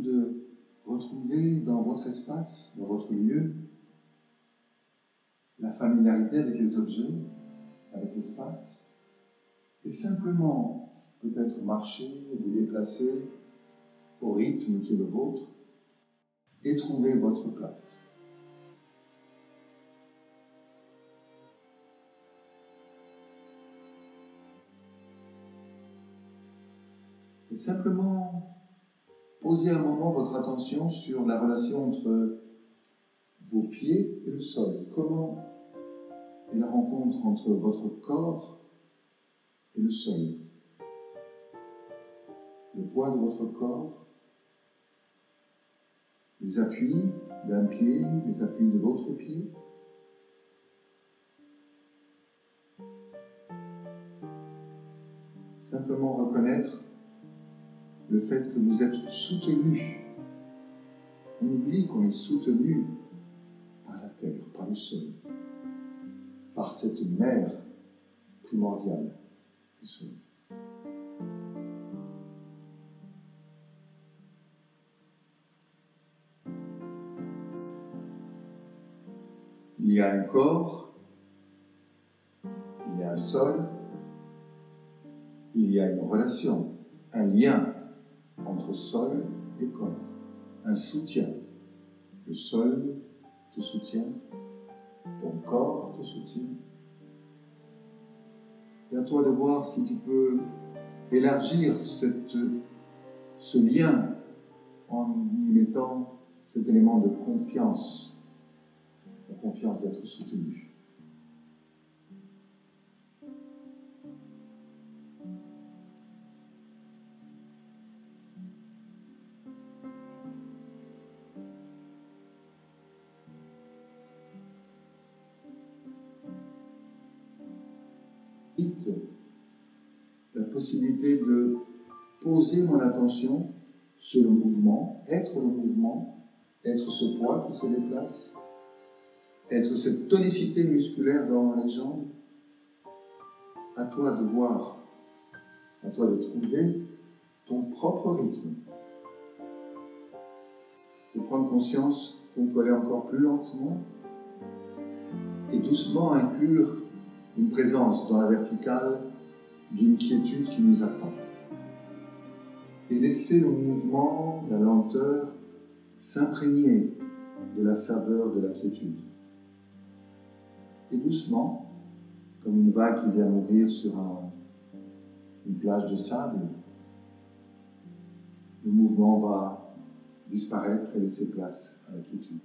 de retrouver dans votre espace, dans votre lieu, la familiarité avec les objets, avec l'espace, et simplement peut-être marcher, vous déplacer au rythme qui est le vôtre, et trouver votre place. Et simplement posez un moment votre attention sur la relation entre vos pieds et le sol. Comment est la rencontre entre votre corps et le sol? Le poids de votre corps, les appuis d'un pied, les appuis de l'autre pied. Simplement reconnaître le fait que vous êtes soutenu. On oublie qu'on est soutenu par la terre, par le sol, par cette mère primordiale du sol. Il y a un corps, il y a un sol, il y a une relation, un lien entre sol et corps, un soutien. Le sol te soutient, ton corps te soutient. Et à toi de voir si tu peux élargir ce lien en y mettant cet élément de confiance, la confiance d'être soutenu. La possibilité de poser mon attention sur le mouvement, être ce poids qui se déplace, être cette tonicité musculaire dans les jambes. À toi de voir, à toi de trouver ton propre rythme. De prendre conscience qu'on peut aller encore plus lentement et doucement inclure une présence dans la verticale d'une quiétude qui nous attrape. Et laisser le mouvement, la lenteur, s'imprégner de la saveur de la quiétude. Et doucement, comme une vague qui vient mourir sur une plage de sable, le mouvement va disparaître et laisser place à la quiétude.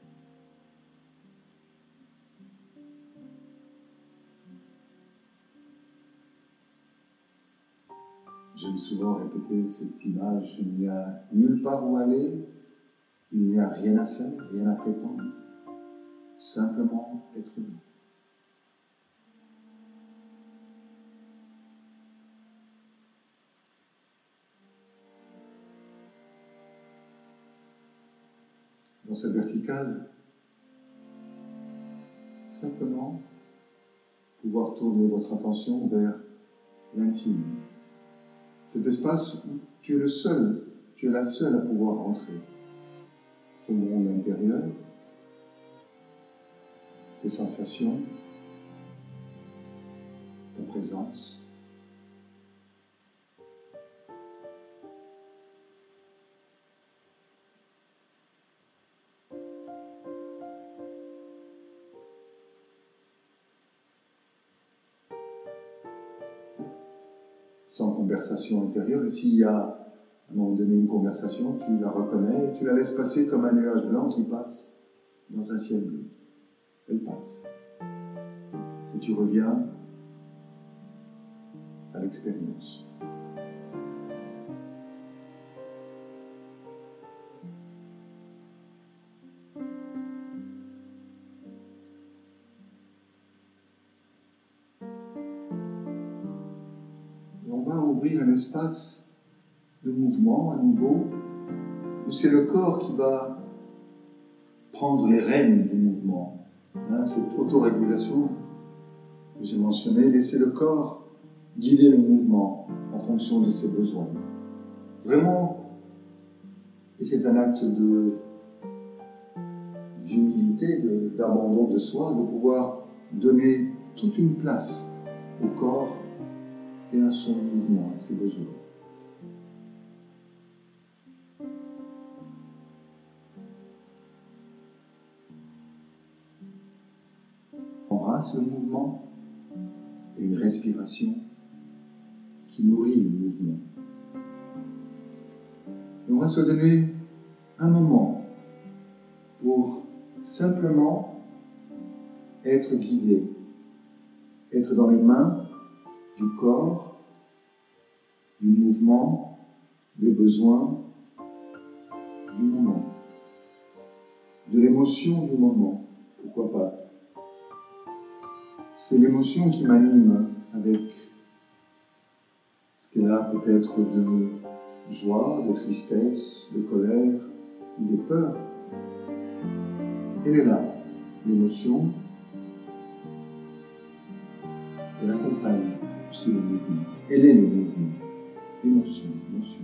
J'aime souvent répéter cette image, il n'y a nulle part où aller, il n'y a rien à faire, rien à prétendre, simplement être là. Dans cette verticale, simplement pouvoir tourner votre attention vers l'intime. Cet espace où tu es le seul, tu es la seule à pouvoir entrer. Ton monde intérieur, tes sensations, ta présence. Sans conversation intérieure, et s'il y a à un moment donné une conversation, tu la reconnais et tu la laisses passer comme un nuage blanc qui passe dans un ciel bleu. Elle passe. Si tu reviens à l'expérience. On va ouvrir un espace de mouvement à nouveau, où c'est le corps qui va prendre les rênes du mouvement. Cette autorégulation que j'ai mentionnée, laisser le corps guider le mouvement en fonction de ses besoins. Vraiment Et c'est un acte d'humilité, d'abandon de soi, de pouvoir donner toute une place au corps et à son mouvement, à ses besoins. Embrasse le mouvement et une respiration qui nourrit le mouvement. Et on va se donner un moment pour simplement être guidé, être dans les mains du corps, du mouvement, des besoins du moment, de l'émotion du moment, pourquoi pas. C'est l'émotion qui m'anime avec ce qu'elle a peut-être de joie, de tristesse, de colère ou de peur. Elle est là, l'émotion. Elle accompagne aussi le mouvement. Elle est le mouvement. Émotion, émotion.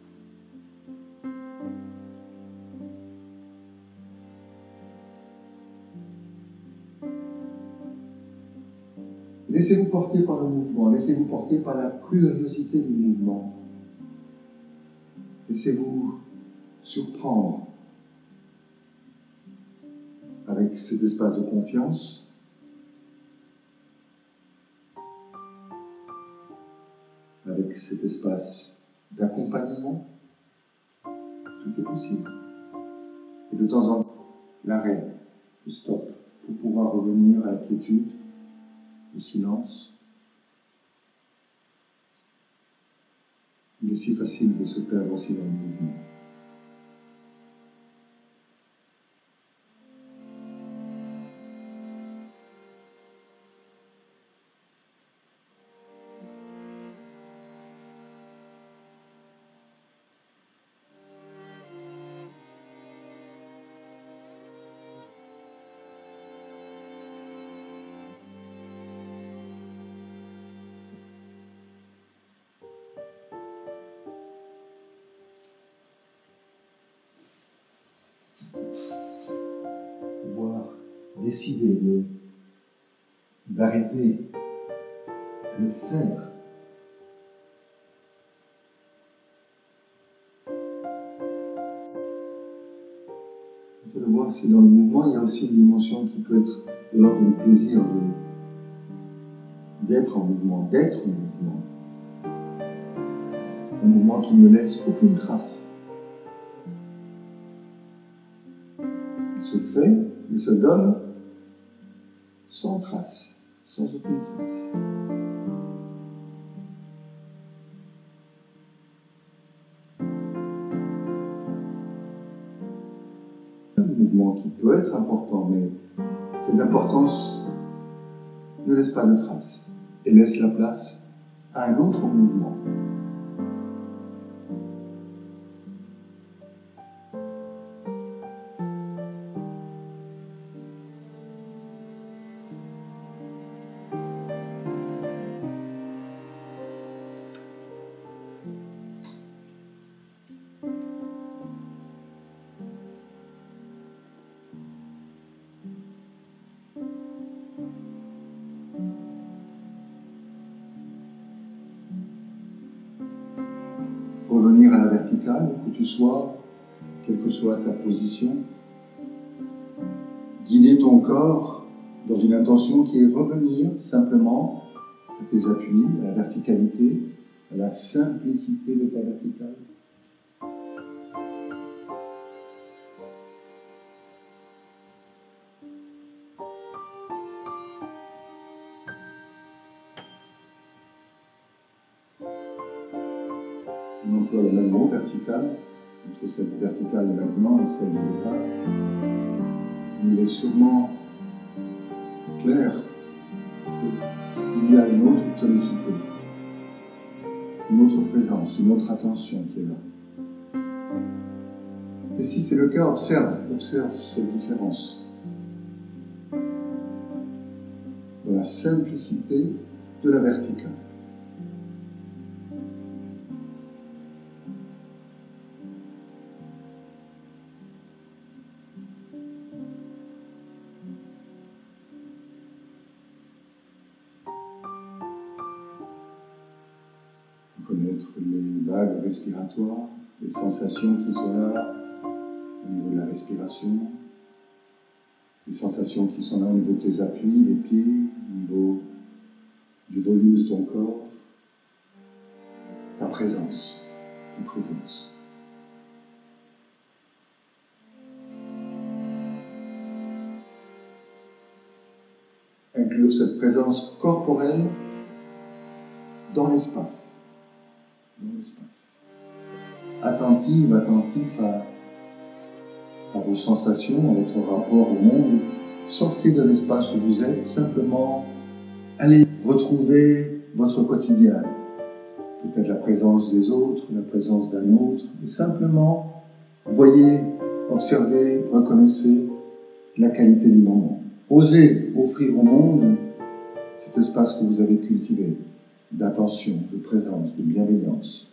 Laissez-vous porter par le mouvement, laissez-vous porter par la curiosité du mouvement. Laissez-vous surprendre avec cet espace de confiance, avec cet espace d'accompagnement. Tout est possible. Et de temps en temps, l'arrêt, le stop, pour pouvoir revenir à la quiétude, au silence. Il est si facile de se perdre aussi dans le mouvement. Pouvoir décider d'arrêter de faire. On peut le voir si dans le mouvement, il y a aussi une dimension qui peut être de l'ordre du plaisir d'être en mouvement, d'être en mouvement. Un mouvement qui ne laisse aucune trace. Il se fait, il se donne sans trace, sans aucune trace. Un mouvement qui peut être important, mais cette importance ne laisse pas de trace et laisse la place à un autre mouvement. Revenir à la verticale, où que tu sois, quelle que soit ta position. Guider ton corps dans une intention qui est revenir simplement à tes appuis, à la verticalité, à la simplicité de ta verticale. On emploie le même mot, vertical, entre cette verticale de maintenant et celle de départ. Il est sûrement clair qu'il y a une autre tonicité, une autre présence, une autre attention qui est là. Et si c'est le cas, observe cette différence. Dans la simplicité de la verticale. reconnaître les vagues respiratoires, les sensations qui sont là au niveau de la respiration, les sensations qui sont là au niveau de tes appuis, les pieds, au niveau du volume de ton corps, ta présence, ta présence. Inclure cette présence corporelle dans l'espace. Dans l'espace. Attentif à vos sensations, à votre rapport au monde. Sortez de l'espace où vous êtes, simplement allez retrouver votre quotidien. Peut-être la présence des autres, la présence d'un autre, et simplement voyez, observez, reconnaissez la qualité du moment. Osez offrir au monde cet espace que vous avez cultivé, d'attention, de présence, de bienveillance.